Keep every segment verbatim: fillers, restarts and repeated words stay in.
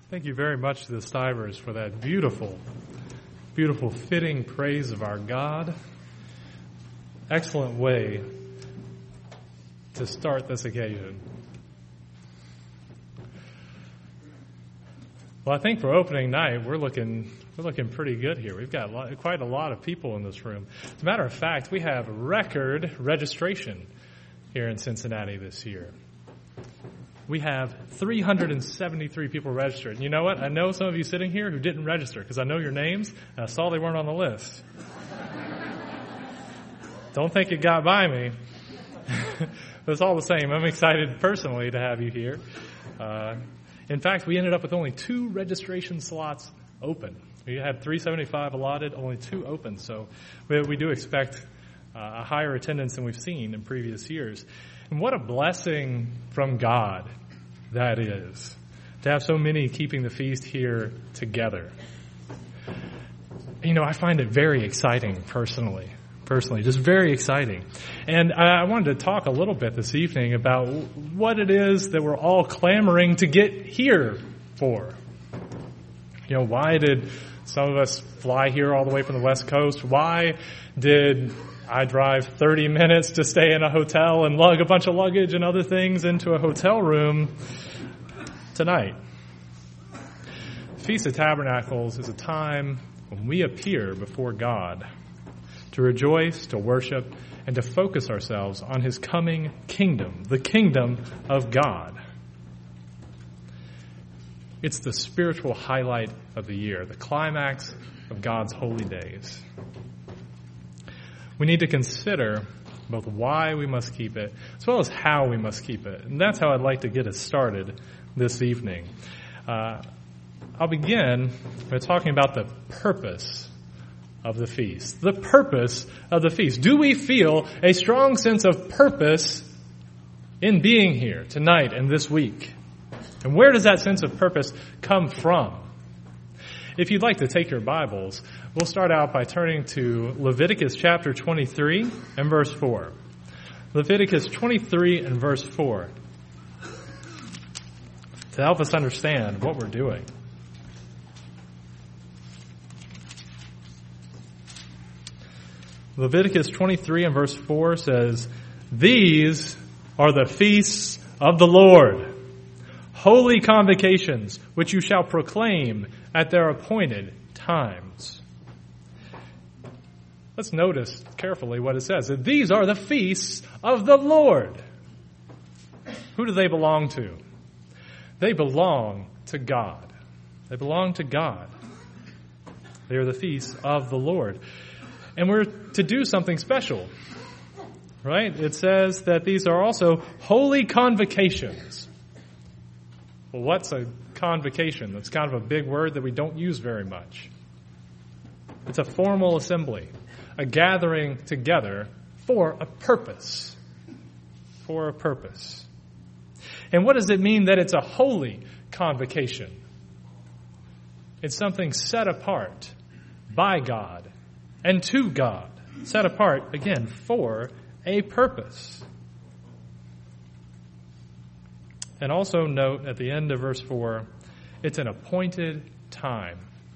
Thank you very much to the Stivers for that beautiful, beautiful, fitting praise of our God. Excellent way to start this occasion. Well, I think for opening night, we're looking we're looking pretty good here. We've got a lot, quite a lot of people in this room. As a matter of fact, we have record registration here in Cincinnati this year. We have three hundred seventy-three people registered. And you know what? I know some of you sitting here who didn't register because I know your names, and I saw they weren't on the list. Don't think it got by me. But it's all the same. I'm excited personally to have you here. Uh, in fact, we ended up with only two registration slots open. We had three seventy-five allotted, only two open. So we, we do expect uh, a higher attendance than we've seen in previous years. And what a blessing from God that is, to have so many keeping the feast here together. You know, I find it very exciting personally. Personally, just very exciting. And I wanted to talk a little bit this evening about what it is that we're all clamoring to get here for. You know, why did some of us fly here all the way from the West Coast? Why did I drive thirty minutes to stay in a hotel and lug a bunch of luggage and other things into a hotel room tonight? Feast of Tabernacles is a time when we appear before God to rejoice, to worship, and to focus ourselves on His coming kingdom, the kingdom of God. It's the spiritual highlight of the year, the climax of God's holy days. We need to consider both why we must keep it, as well as how we must keep it. And that's how I'd like to get us started this evening. Uh, I'll begin by talking about the purpose of the feast. The purpose of the feast. Do we feel a strong sense of purpose in being here tonight and this week? And where does that sense of purpose come from? If you'd like to take your Bibles, we'll start out by turning to Leviticus chapter twenty-three and verse four. Leviticus twenty-three and verse four. To help us understand what we're doing. Leviticus twenty-three and verse four says, "These are the feasts of the Lord, holy convocations, which you shall proclaim at their appointed times." Let's notice carefully what it says. That these are the feasts of the Lord. Who do they belong to? They belong to God. They belong to God. They are the feasts of the Lord. And we're to do something special, right? It says that these are also holy convocations. Well, what's a convocation? That's kind of a big word that we don't use very much. It's a formal assembly, a gathering together for a purpose. For a purpose. And what does it mean that it's a holy convocation? It's something set apart by God and to God, set apart, again, for a purpose. And also note at the end of verse four, it's an appointed time.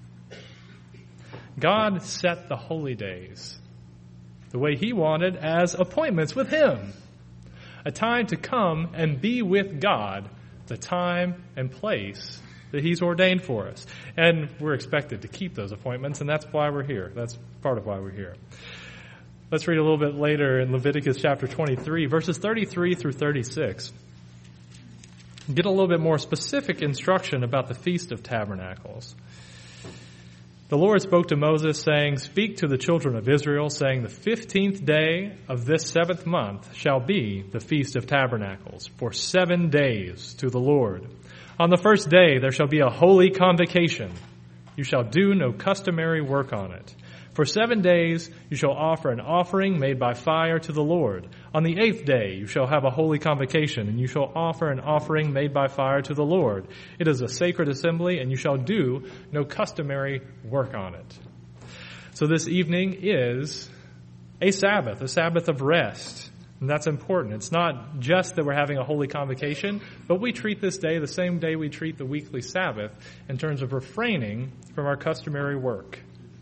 God set the holy days the way He wanted as appointments with Him. A time to come and be with God, the time and place that He's ordained for us. And we're expected to keep those appointments, and that's why we're here. That's part of why we're here. Let's read a little bit later in Leviticus chapter twenty-three, verses thirty-three through thirty-six. Get a little bit more specific instruction about the Feast of Tabernacles. The Lord spoke to Moses, saying, "Speak to the children of Israel, saying, the fifteenth day of this seventh month shall be the Feast of Tabernacles, for seven days to the Lord. On the first day there shall be a holy convocation. You shall do no customary work on it. For seven days you shall offer an offering made by fire to the Lord. On the eighth day you shall have a holy convocation, and you shall offer an offering made by fire to the Lord. It is a sacred assembly, and you shall do no customary work on it." So this evening is a Sabbath, a Sabbath of rest. And that's important. It's not just that we're having a holy convocation, but we treat this day the same day we treat the weekly Sabbath in terms of refraining from our customary work.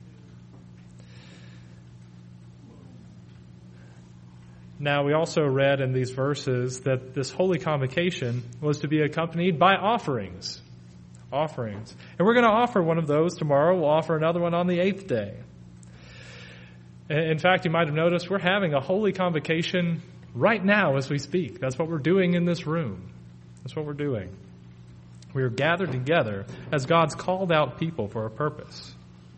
Now, we also read in these verses that this holy convocation was to be accompanied by offerings. Offerings. And we're going to offer one of those tomorrow. We'll offer another one on the eighth day. In fact, you might have noticed we're having a holy convocation right now as we speak. That's what we're doing in this room. That's what we're doing. We are gathered together as God's called out people for a purpose.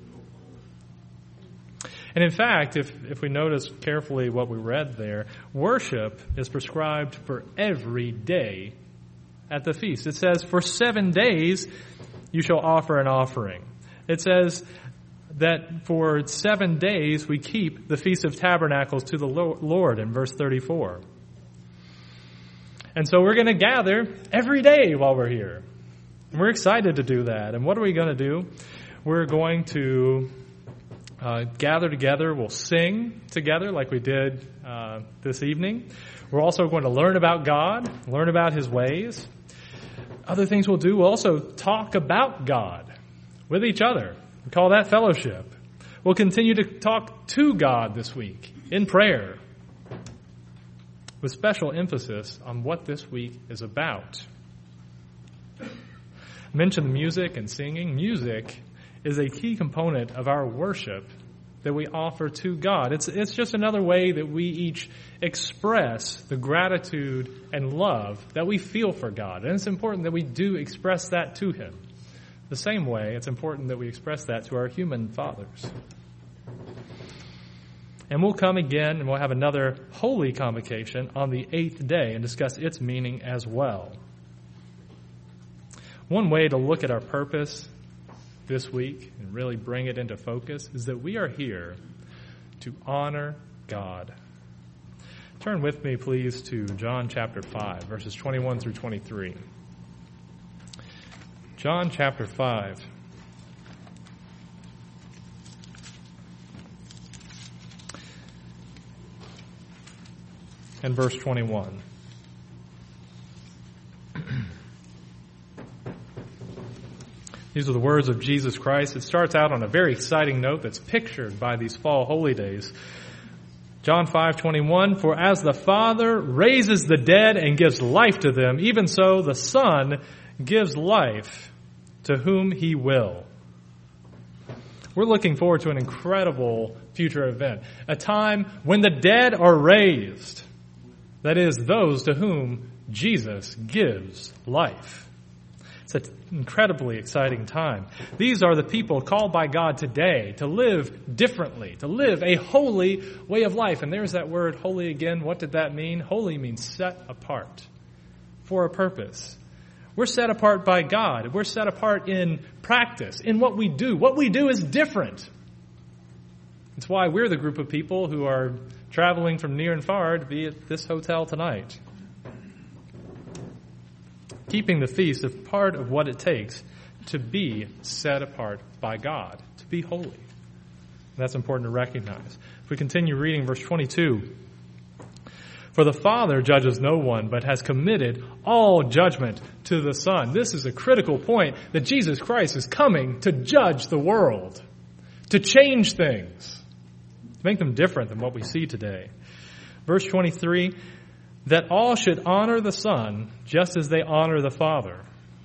And in fact, if, if we notice carefully what we read there, worship is prescribed for every day at the feast. It says, for seven days you shall offer an offering. It says that for seven days we keep the Feast of Tabernacles to the Lord in verse thirty-four. And so we're going to gather every day while we're here. And we're excited to do that. And what are we going to do? We're going to uh, gather together. We'll sing together like we did uh, this evening. We're also going to learn about God, learn about His ways. Other things we'll do, we'll also talk about God with each other. We call that fellowship. We'll continue to talk to God this week in prayer, with special emphasis on what this week is about. I mentioned music and singing. Music is a key component of our worship that we offer to God. It's, it's just another way that we each express the gratitude and love that we feel for God. And it's important that we do express that to Him. The same way, it's important that we express that to our human fathers. And we'll come again and we'll have another holy convocation on the eighth day and discuss its meaning as well. One way to look at our purpose this week and really bring it into focus is that we are here to honor God. Turn with me, please, to John chapter five, verses twenty-one through twenty-three. John chapter five. And verse twenty-one. These are the words of Jesus Christ. It starts out on a very exciting note that's pictured by these fall holy days. John five twenty-one, for as the Father raises the dead and gives life to them, even so the Son gives life to whom He will. We're looking forward to an incredible future event, a time when the dead are raised. That is, those to whom Jesus gives life. It's an incredibly exciting time. These are the people called by God today to live differently, to live a holy way of life. And there's that word holy again. What did that mean? Holy means set apart for a purpose. We're set apart by God. We're set apart in practice, in what we do. What we do is different. It's why we're the group of people who are traveling from near and far to be at this hotel tonight. Keeping the feast is part of what it takes to be set apart by God, to be holy. And that's important to recognize. If we continue reading verse twenty-two, for the Father judges no one, but has committed all judgment to the Son. This is a critical point, that Jesus Christ is coming to judge the world, to change things, to make them different than what we see today. Verse twenty-three, that all should honor the Son just as they honor the Father.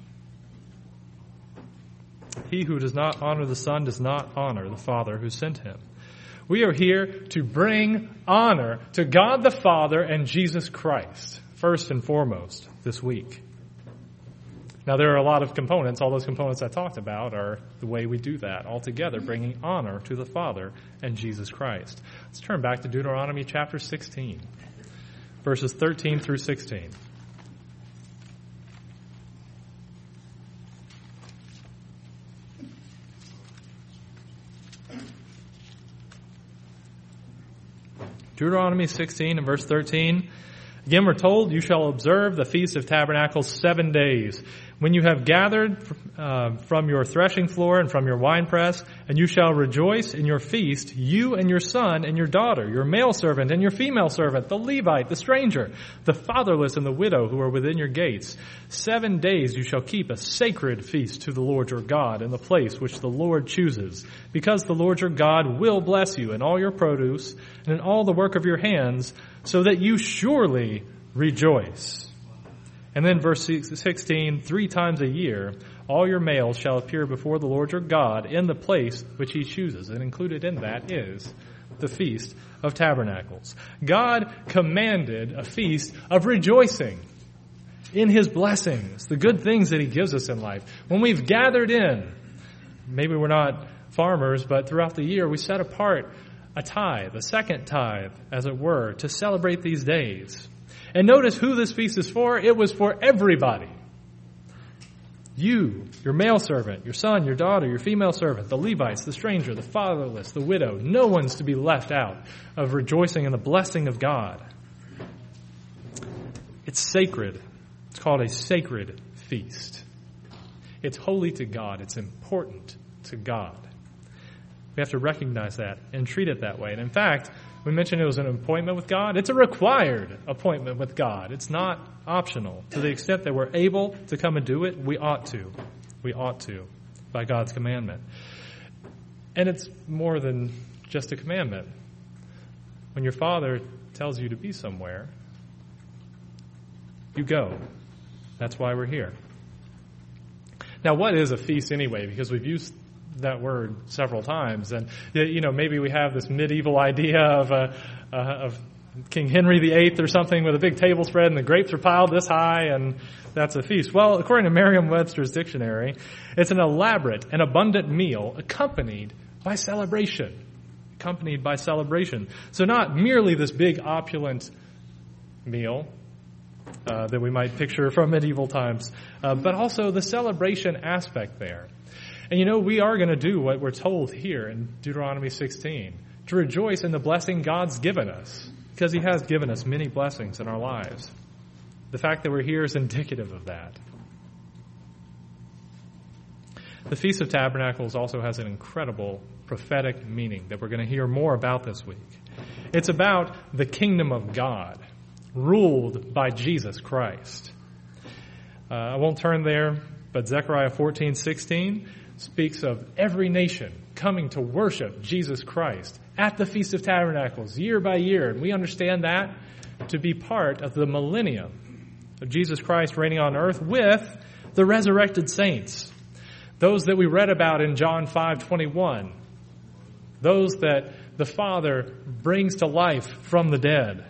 He who does not honor the Son does not honor the Father who sent Him. We are here to bring honor to God the Father and Jesus Christ, first and foremost, this week. Now, there are a lot of components. All those components I talked about are the way we do that, altogether, bringing honor to the Father and Jesus Christ. Let's turn back to Deuteronomy chapter sixteen, verses thirteen through sixteen. Deuteronomy sixteen and verse thirteen. Again, we're told, you shall observe the Feast of Tabernacles seven days. When you have gathered uh, from your threshing floor and from your winepress, and you shall rejoice in your feast, you and your son and your daughter, your male servant and your female servant, the Levite, the stranger, the fatherless and the widow who are within your gates. Seven days you shall keep a sacred feast to the Lord your God in the place which the Lord chooses, because the Lord your God will bless you in all your produce and in all the work of your hands, so that you surely rejoice. And then verse sixteen, three times a year, all your males shall appear before the Lord your God in the place which he chooses. And included in that is the Feast of Tabernacles. God commanded a feast of rejoicing in his blessings, the good things that he gives us in life. When we've gathered in, maybe we're not farmers, but throughout the year we set apart a tithe, a second tithe, as it were, to celebrate these days. And notice who this feast is for. It was for everybody. You, your male servant, your son, your daughter, your female servant, the Levites, the stranger, the fatherless, the widow. No one's to be left out of rejoicing in the blessing of God. It's sacred. It's called a sacred feast. It's holy to God. It's important to God. We have to recognize that and treat it that way. And in fact, we mentioned it was an appointment with God. It's a required appointment with God. It's not optional. To the extent that we're able to come and do it, we ought to. We ought to, by God's commandment. And it's more than just a commandment. When your father tells you to be somewhere, you go. That's why we're here. Now, what is a feast anyway? Because we've used that word several times, and you know, maybe we have this medieval idea of a, uh, of King Henry the Eighth or something with a big table spread and the grapes are piled this high, and that's a feast. Well, according to Merriam-Webster's dictionary, it's an elaborate and abundant meal accompanied by celebration. Accompanied by celebration. So not merely this big opulent meal uh, that we might picture from medieval times, uh, but also the celebration aspect there. And you know, we are going to do what we're told here in Deuteronomy sixteen, to rejoice in the blessing God's given us, because he has given us many blessings in our lives. The fact that we're here is indicative of that. The Feast of Tabernacles also has an incredible prophetic meaning that we're going to hear more about this week. It's about the kingdom of God, ruled by Jesus Christ. Uh, I won't turn there, but Zechariah fourteen sixteen speaks of every nation coming to worship Jesus Christ at the Feast of Tabernacles year by year. And we understand that to be part of the millennium of Jesus Christ reigning on earth with the resurrected saints. Those that we read about in John five twenty-one. Those that the Father brings to life from the dead.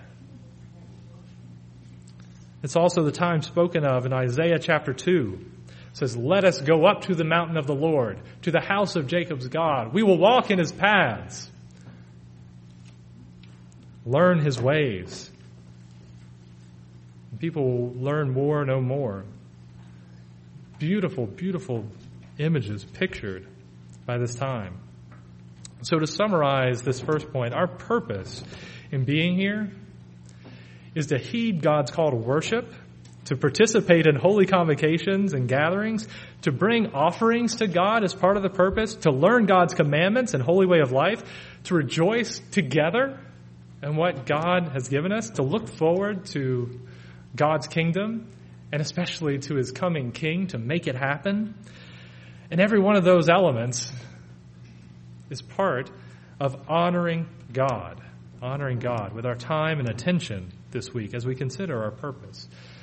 It's also the time spoken of in Isaiah chapter two. It says, let us go up to the mountain of the Lord, to the house of Jacob's God. We will walk in his paths. Learn his ways. People will learn more, know more. Beautiful, beautiful images pictured by this time. So to summarize this first point, our purpose in being here is to heed God's call to worship, to participate in holy convocations and gatherings, to bring offerings to God as part of the purpose, to learn God's commandments and holy way of life, to rejoice together in what God has given us, to look forward to God's kingdom, and especially to his coming king to make it happen. And every one of those elements is part of honoring God, honoring God with our time and attention this week as we consider our purpose.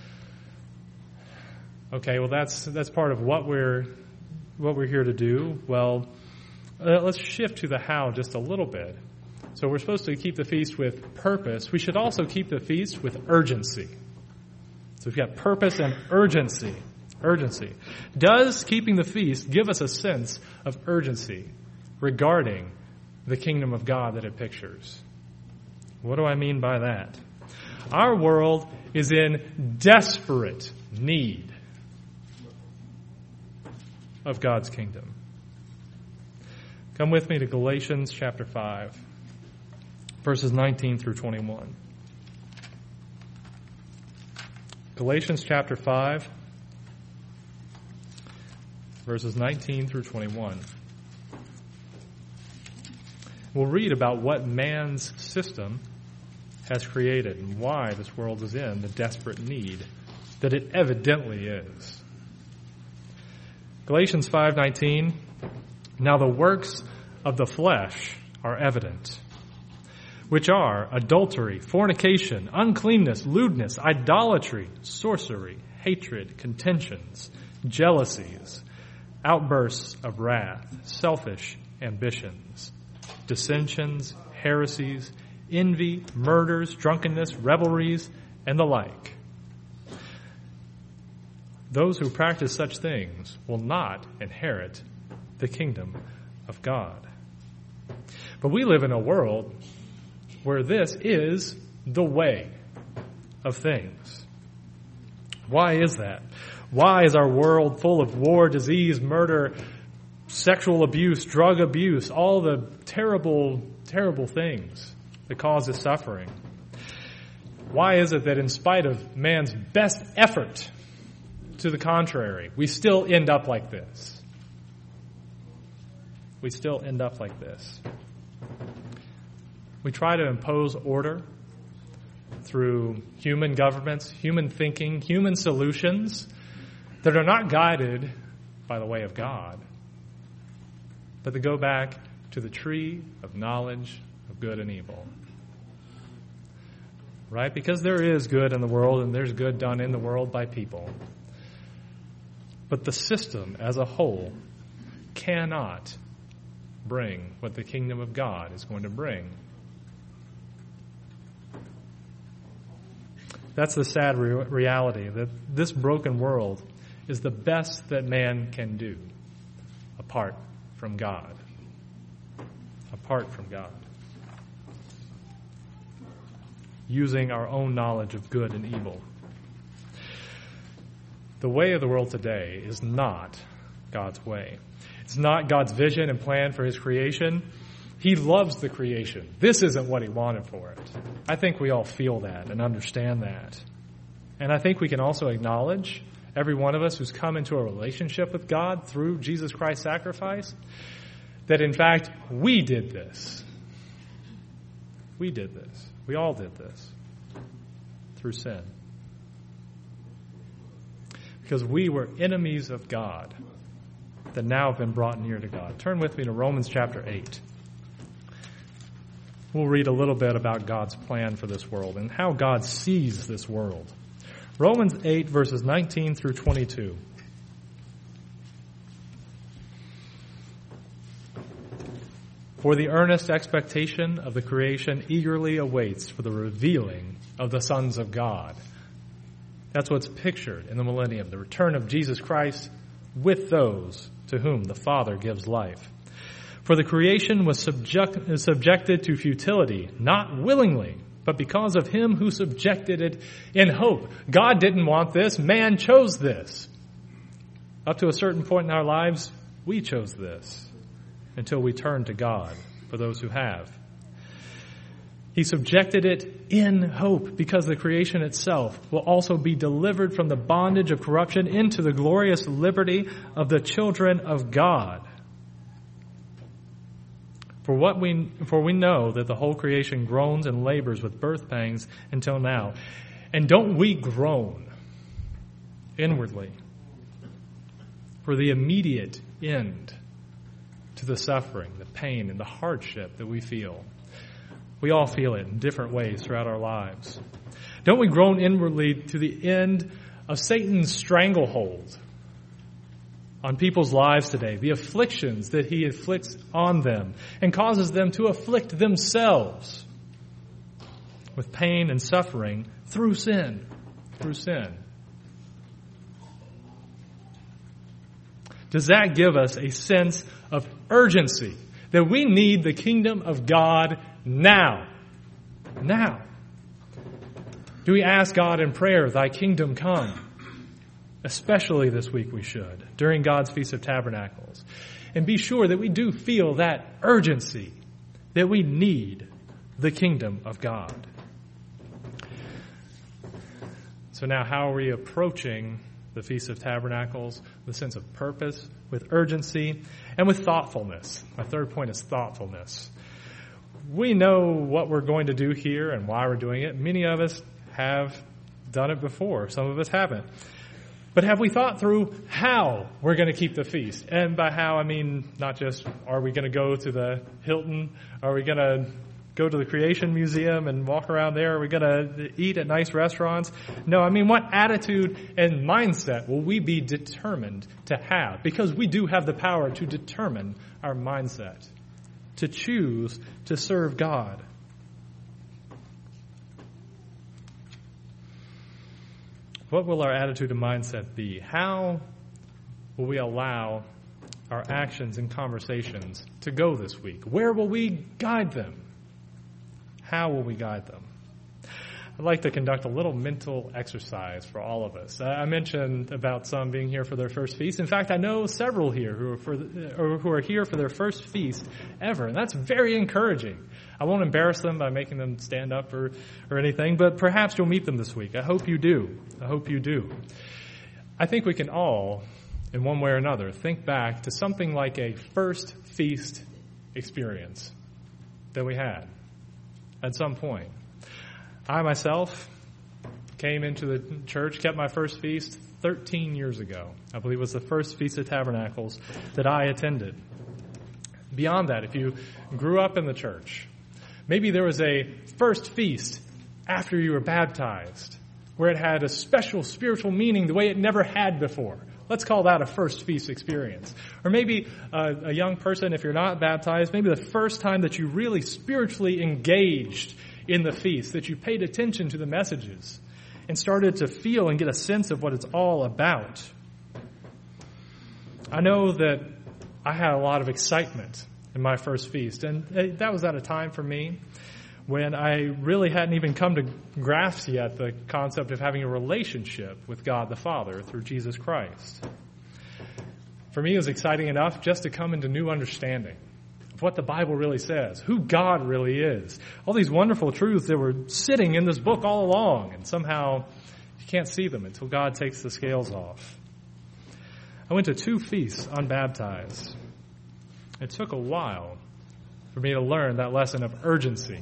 Okay, well that's that's part of what we're what we're here to do. Well, uh, let's shift to the how just a little bit. So we're supposed to keep the feast with purpose. We should also keep the feast with urgency. So we've got purpose and urgency. Urgency. Does keeping the feast give us a sense of urgency regarding the kingdom of God that it pictures? What do I mean by that? Our world is in desperate need of God's kingdom. Come with me to Galatians chapter five, verses nineteen through twenty-one. Galatians chapter five, verses nineteen through twenty-one. We'll read about what man's system has created and why this world is in the desperate need that it evidently is. Galatians five nineteen, now the works of the flesh are evident, which are adultery, fornication, uncleanness, lewdness, idolatry, sorcery, hatred, contentions, jealousies, outbursts of wrath, selfish ambitions, dissensions, heresies, envy, murders, drunkenness, revelries, and the like. Those who practice such things will not inherit the kingdom of God. But we live in a world where this is the way of things. Why is that? Why is our world full of war, disease, murder, sexual abuse, drug abuse, all the terrible, terrible things that causes suffering? Why is it that in spite of man's best effort to the contrary, we still end up like this? We still end up like this. We try to impose order through human governments, human thinking, human solutions that are not guided by the way of God, but that go back to the tree of knowledge of good and evil. Right? Because there is good in the world and there's good done in the world by people. But the system as a whole cannot bring what the kingdom of God is going to bring. That's the sad re- reality, that this broken world is the best that man can do apart from God. Apart from God. Using our own knowledge of good and evil. The way of the world today is not God's way. It's not God's vision and plan for his creation. He loves the creation. This isn't what he wanted for it. I think we all feel that and understand that. And I think we can also acknowledge, every one of us who's come into a relationship with God through Jesus Christ's sacrifice, that in fact we did this. We did this. We all did this through sin. Because we were enemies of God that now have been brought near to God. Turn with me to Romans chapter eight. We'll read a little bit about God's plan for this world and how God sees this world. Romans eight, verses nineteen through twenty-two. For the earnest expectation of the creation eagerly awaits for the revealing of the sons of God. That's what's pictured in the millennium, the return of Jesus Christ with those to whom the Father gives life. For the creation was subject, subjected to futility, not willingly, but because of him who subjected it in hope. God didn't want this. Man chose this. Up to a certain point in our lives, we chose this until we turn to God for those who have. He subjected it in hope because the creation itself will also be delivered from the bondage of corruption into the glorious liberty of the children of God. For what we for we know that the whole creation groans and labors with birth pangs until now. And don't we groan inwardly for the immediate end to the suffering, the pain, and the hardship that we feel? We all feel it in different ways throughout our lives. Don't we groan inwardly to the end of Satan's stranglehold on people's lives today, the afflictions that he inflicts on them and causes them to afflict themselves with pain and suffering through sin, through sin? Does that give us a sense of urgency that we need the kingdom of God now? Now. Do we ask God in prayer, thy kingdom come? Especially this week we should, during God's Feast of Tabernacles. And be sure that we do feel that urgency, that we need the kingdom of God. So now how are we approaching the Feast of Tabernacles? With a sense of purpose, with urgency, and with thoughtfulness. My third point is thoughtfulness. We know what we're going to do here and why we're doing it. Many of us have done it before. Some of us haven't. But have we thought through how we're going to keep the feast? And by how, I mean not just are we going to go to the Hilton? Are we going to go to the Creation Museum and walk around there? Are we going to eat at nice restaurants? No, I mean, what attitude and mindset will we be determined to have? Because we do have the power to determine our mindset, to choose to serve God. What will our attitude and mindset be? How will we allow our actions and conversations to go this week? Where will we guide them? How will we guide them? I'd like to conduct a little mental exercise for all of us. I mentioned about some being here for their first feast. In fact, I know several here who are, for, or who are here for their first feast ever, and that's very encouraging. I won't embarrass them by making them stand up or, or anything, but perhaps you'll meet them this week. I hope you do. I hope you do. I think we can all, in one way or another, think back to something like a first feast experience that we had at some point. I myself came into the church, kept my first feast thirteen years ago. I believe it was the first Feast of Tabernacles that I attended. Beyond that, if you grew up in the church, maybe there was a first feast after you were baptized, where it had a special spiritual meaning the way it never had before. Let's call that a first feast experience. Or maybe a, a young person, if you're not baptized, maybe the first time that you really spiritually engaged in the feast, that you paid attention to the messages and started to feel and get a sense of what it's all about. I know that I had a lot of excitement in my first feast, and that was at a time for me when I really hadn't even come to grasp yet the concept of having a relationship with God the Father through Jesus Christ. For me, it was exciting enough just to come into new understanding of what the Bible really says, who God really is. All these wonderful truths that were sitting in this book all along, and somehow you can't see them until God takes the scales off. I went to two feasts unbaptized. It took a while for me to learn that lesson of urgency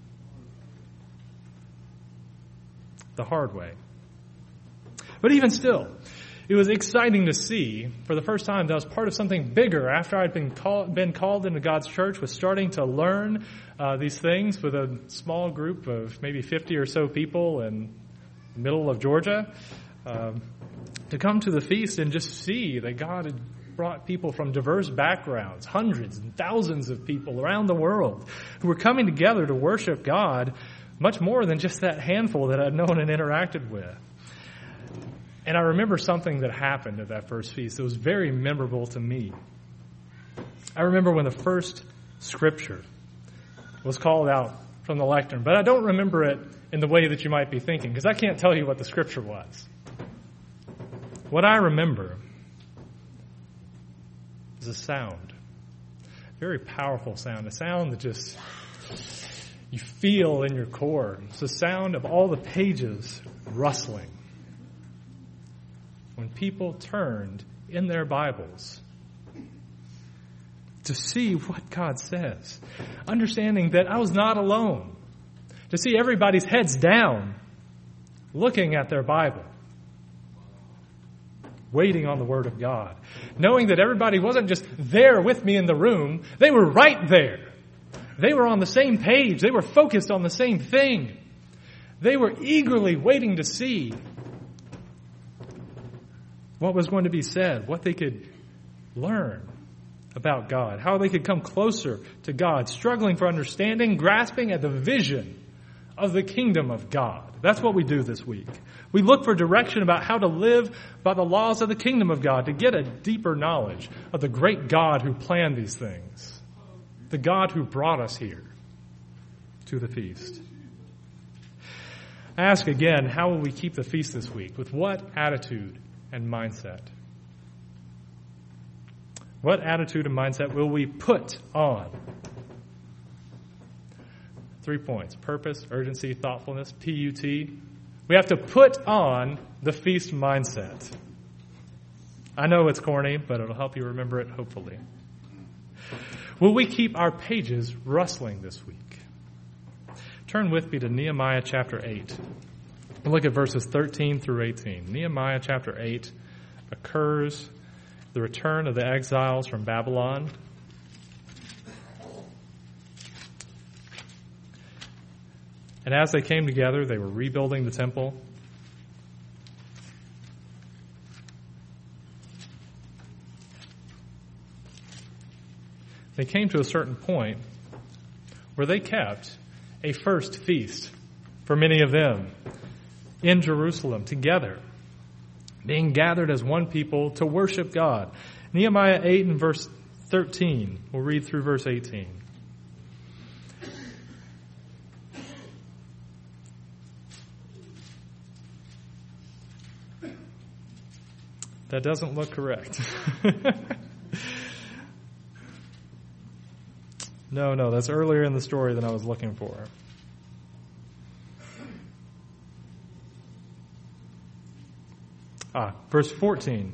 the hard way. But even still, it was exciting to see, for the first time, that I was part of something bigger after I'd been called, been called into God's church, was starting to learn uh, these things with a small group of maybe fifty or so people in the middle of Georgia, um, to come to the feast and just see that God had brought people from diverse backgrounds, hundreds and thousands of people around the world who were coming together to worship God, much more than just that handful that I'd known and interacted with. And I remember something that happened at that first feast that was very memorable to me. I remember when the first scripture was called out from the lectern, but I don't remember it in the way that you might be thinking, because I can't tell you what the scripture was. What I remember is a sound, a very powerful sound, a sound that just you feel in your core. It's the sound of all the pages rustling. When people turned in their Bibles to see what God says, understanding that I was not alone, to see everybody's heads down, looking at their Bible, waiting on the Word of God, knowing that everybody wasn't just there with me in the room, they were right there. They were on the same page. They were focused on the same thing. They were eagerly waiting to see what was going to be said, what they could learn about God, how they could come closer to God, struggling for understanding, grasping at the vision of the kingdom of God. That's what we do this week. We look for direction about how to live by the laws of the kingdom of God, to get a deeper knowledge of the great God who planned these things. The God who brought us here to the feast. I ask again, how will we keep the feast this week? With what attitude and mindset? What attitude and mindset will we put on? Three points: purpose, urgency, thoughtfulness, P U T. We have to put on the feast mindset. I know it's corny, but it'll help you remember it, hopefully. Will we keep our pages rustling this week? Turn with me to Nehemiah chapter eight. Look at verses thirteen through eighteen. Nehemiah chapter eight occurs the return of the exiles from Babylon. And as they came together, they were rebuilding the temple. They came to a certain point where they kept a first feast for many of them in Jerusalem together, being gathered as one people to worship God. Nehemiah eight and verse thirteen. We'll read through verse eighteen. That doesn't look correct. No, no, that's earlier in the story than I was looking for. Ah, verse fourteen.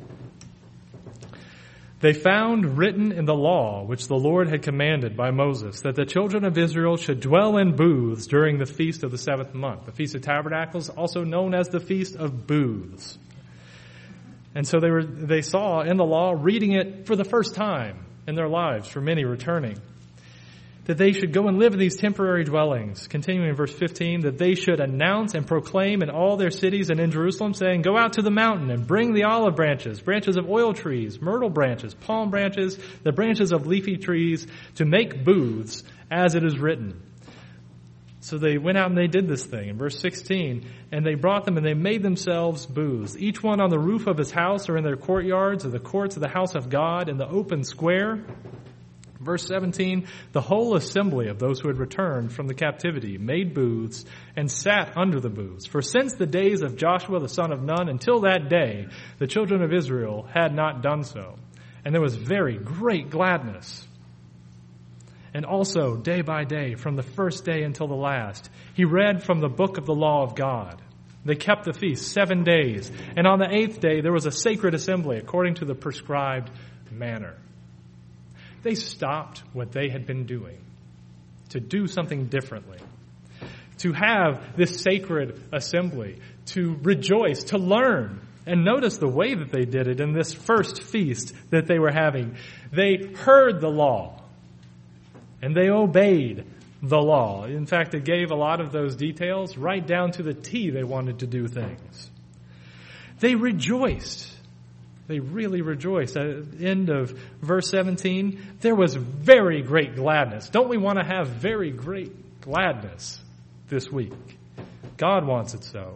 They found written in the law, which the Lord had commanded by Moses, that the children of Israel should dwell in booths during the feast of the seventh month. The Feast of Tabernacles, also known as the Feast of Booths. And so they were, they saw in the law, reading it for the first time in their lives, for many returning, that they should go and live in these temporary dwellings. Continuing in verse fifteen, that they should announce and proclaim in all their cities and in Jerusalem, saying, go out to the mountain and bring the olive branches, branches of oil trees, myrtle branches, palm branches, the branches of leafy trees, to make booths, as it is written. So they went out and they did this thing. In verse sixteen, and they brought them and they made themselves booths, each one on the roof of his house or in their courtyards or the courts of the house of God in the open square. Verse seventeen, the whole assembly of those who had returned from the captivity made booths and sat under the booths. For since the days of Joshua the son of Nun until that day, the children of Israel had not done so. And there was very great gladness. And also, day by day, from the first day until the last, he read from the book of the law of God. They kept the feast seven days. And on the eighth day, there was a sacred assembly according to the prescribed manner. They stopped what they had been doing to do something differently, to have this sacred assembly, to rejoice, to learn. And notice the way that they did it in this first feast that they were having. They heard the law. And they obeyed the law. In fact, it gave a lot of those details right down to the T they wanted to do things. They rejoiced. They really rejoiced. At the end of verse seventeen, there was very great gladness. Don't we want to have very great gladness this week? God wants it so.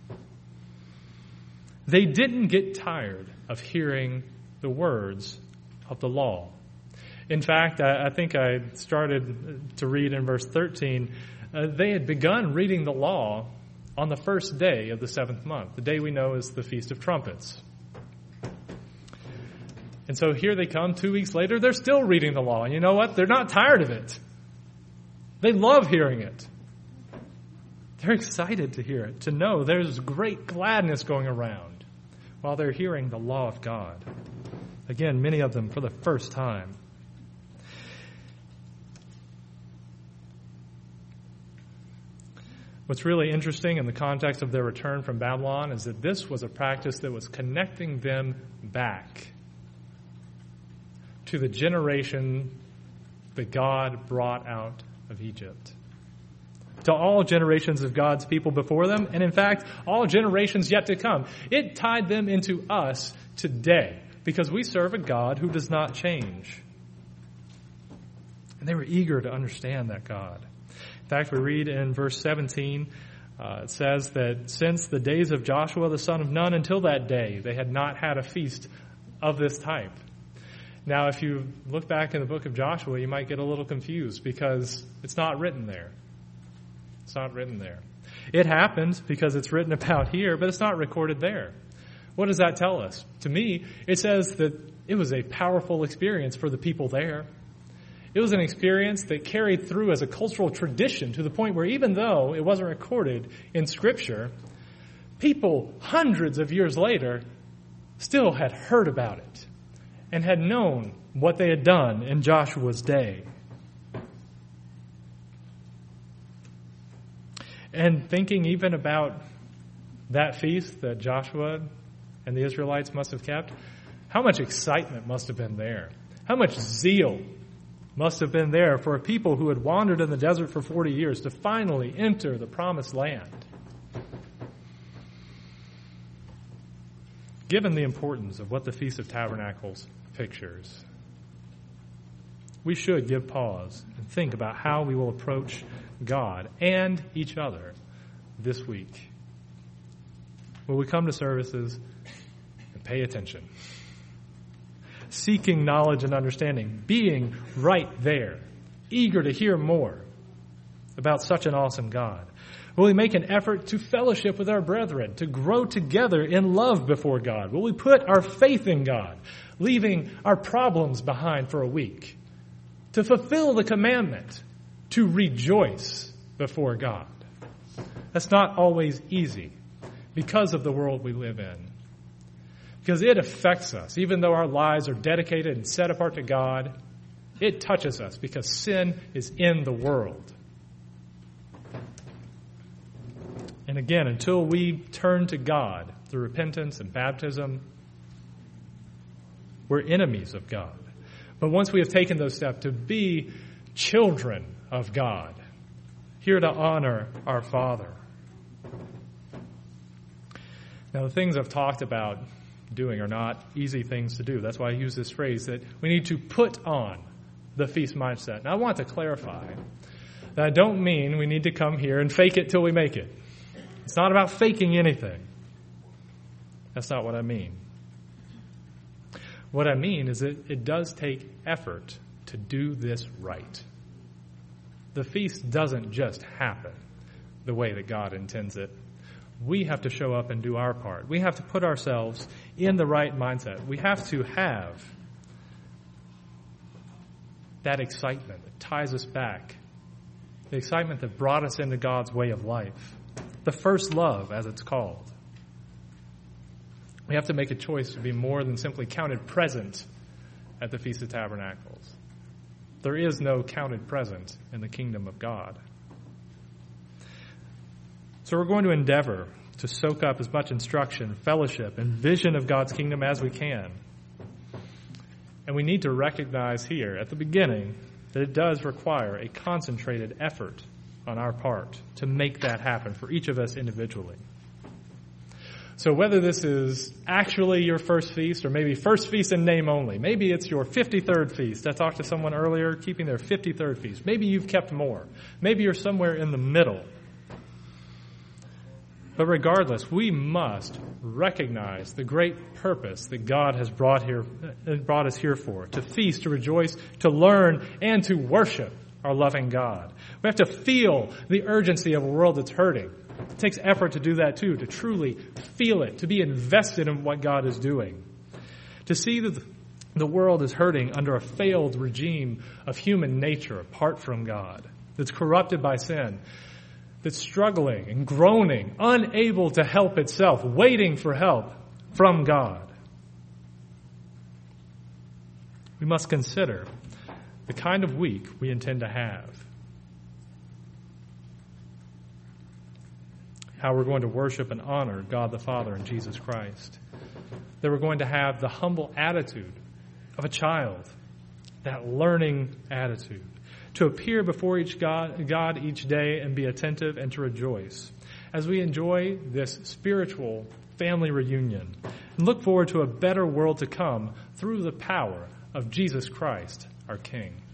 They didn't get tired of hearing the words of the law. In fact, I, I think I started to read in verse thirteen, uh, they had begun reading the law on the first day of the seventh month. The day we know is the Feast of Trumpets. And so here they come two weeks later, they're still reading the law. And you know what? They're not tired of it. They love hearing it. They're excited to hear it, to know there's great gladness going around while they're hearing the law of God. Again, many of them for the first time. What's really interesting in the context of their return from Babylon is that this was a practice that was connecting them back to the generation that God brought out of Egypt. To all generations of God's people before them, and in fact, all generations yet to come. It tied them into us today, because we serve a God who does not change. And they were eager to understand that God. In fact, we read in verse seventeen, uh, it says that since the days of Joshua the son of Nun until that day, they had not had a feast of this type. Now, if you look back in the book of Joshua, you might get a little confused because it's not written there. It's not written there. It happened because it's written about here, but it's not recorded there. What does that tell us? To me, it says that it was a powerful experience for the people there. It was an experience that carried through as a cultural tradition to the point where even though it wasn't recorded in Scripture, people hundreds of years later still had heard about it and had known what they had done in Joshua's day. And thinking even about that feast that Joshua and the Israelites must have kept, how much excitement must have been there? How much zeal must have been there for a people who had wandered in the desert for forty years to finally enter the promised land? Given the importance of what the Feast of Tabernacles pictures, we should give pause and think about how we will approach God and each other this week. Will we come to services and pay attention? Seeking knowledge and understanding, being right there, eager to hear more about such an awesome God. Will we make an effort to fellowship with our brethren, to grow together in love before God? Will we put our faith in God, leaving our problems behind for a week, to fulfill the commandment to rejoice before God? That's not always easy because of the world we live in. Because it affects us. Even though our lives are dedicated and set apart to God, it touches us because sin is in the world. And again, until we turn to God through repentance and baptism, we're enemies of God. But once we have taken those steps to be children of God, here to honor our Father. Now, the things I've talked about doing are not easy things to do. That's why I use this phrase that we need to put on the feast mindset. And I want to clarify that I don't mean we need to come here and fake it till we make it. It's not about faking anything. That's not what I mean. What I mean is that it does take effort to do this right. The feast doesn't just happen the way that God intends it. We have to show up and do our part. We have to put ourselves in the right mindset. We have to have that excitement that ties us back, the excitement that brought us into God's way of life, the first love, as it's called. We have to make a choice to be more than simply counted present at the Feast of Tabernacles. There is no counted present in the kingdom of God. So we're going to endeavor to soak up as much instruction, fellowship, and vision of God's kingdom as we can. And we need to recognize here at the beginning that it does require a concentrated effort on our part to make that happen for each of us individually. So whether this is actually your first feast or maybe first feast in name only, maybe it's your fifty-third feast. I talked to someone earlier keeping their fifty-third feast. Maybe you've kept more. Maybe you're somewhere in the middle. But regardless, we must recognize the great purpose that God has brought here, brought us here for, to feast, to rejoice, to learn, and to worship our loving God. We have to feel the urgency of a world that's hurting. It takes effort to do that too, to truly feel it, to be invested in what God is doing. To see that the world is hurting under a failed regime of human nature apart from God, that's corrupted by sin, that's struggling and groaning, unable to help itself, waiting for help from God. We must consider the kind of week we intend to have. How we're going to worship and honor God the Father and Jesus Christ. That we're going to have the humble attitude of a child, that learning attitude, to appear before each God, God each day and be attentive and to rejoice as we enjoy this spiritual family reunion and look forward to a better world to come through the power of Jesus Christ, our King.